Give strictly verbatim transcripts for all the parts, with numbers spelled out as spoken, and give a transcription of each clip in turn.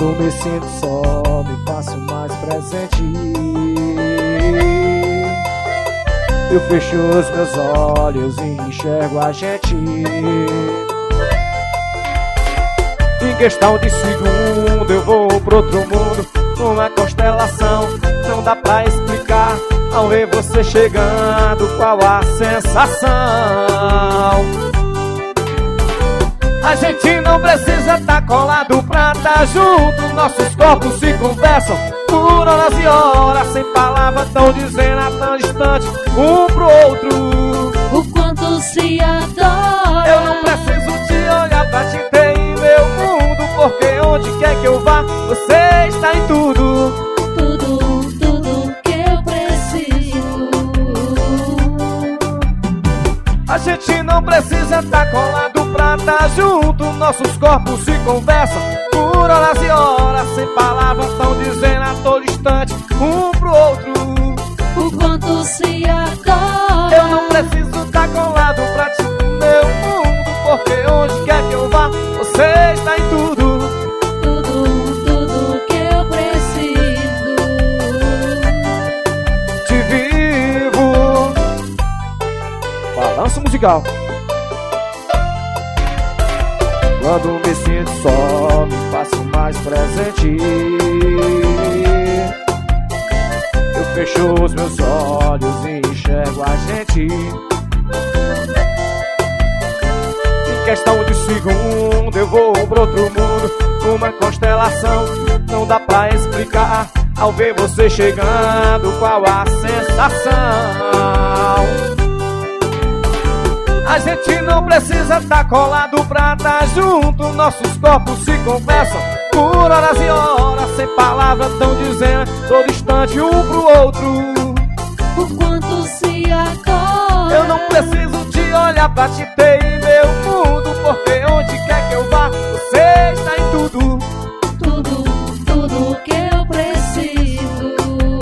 Quando me sinto só, me faço mais presente. Eu fecho os meus olhos e enxergo a gente. Em questão de segundo eu vou pro outro mundo, uma constelação, não dá pra explicar. Ao ver você chegando, qual a sensação? A gente não precisa tá colado pra tá junto. Nossos corpos se conversam por horas e horas, sem palavras, tão dizendo a tão distante um pro outro o quanto se adora. Eu não preciso te olhar pra te ter em meu mundo, porque onde quer que eu vá, você está em tudo. Tudo, tudo que eu preciso. A gente não precisa tá colado pra tá junto. Nossos corpos se conversam por horas e horas, sem palavras, tão dizendo a todo instante um pro outro o quanto se adora. Eu não preciso tá colado pra te meu mundo, porque onde quer que eu vá, você está em tudo. Tudo, tudo que eu preciso. Te vivo. Balanço musical. Quando me sinto só, me faço mais presente. Eu fecho os meus olhos e enxergo a gente. Em questão de segundo eu vou pro outro mundo, uma constelação, não dá pra explicar. Ao ver você chegando, qual a sensação? A gente não precisa tá colado pra tá junto. Nossos corpos se conversam por horas e horas, sem palavras, tão dizendo todo instante um pro outro o quanto se adora. Eu não preciso te olhar pra te ter em meu mundo, porque onde quer que eu vá, você está em tudo. Tudo, tudo que eu preciso.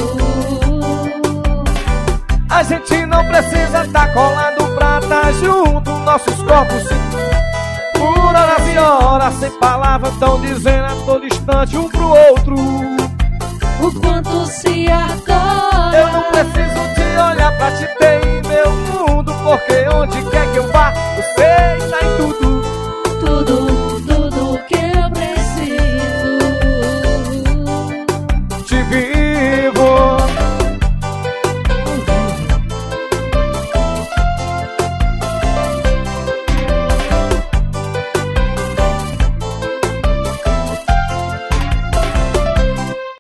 A gente não precisa tá colado pra tá junto. Nossos corpos se por horas e horas, sem palavras, tão dizendo a todo instante um pro outro o quanto se adora. Eu não preciso te olhar pra te ter em meu mundo, porque onde quer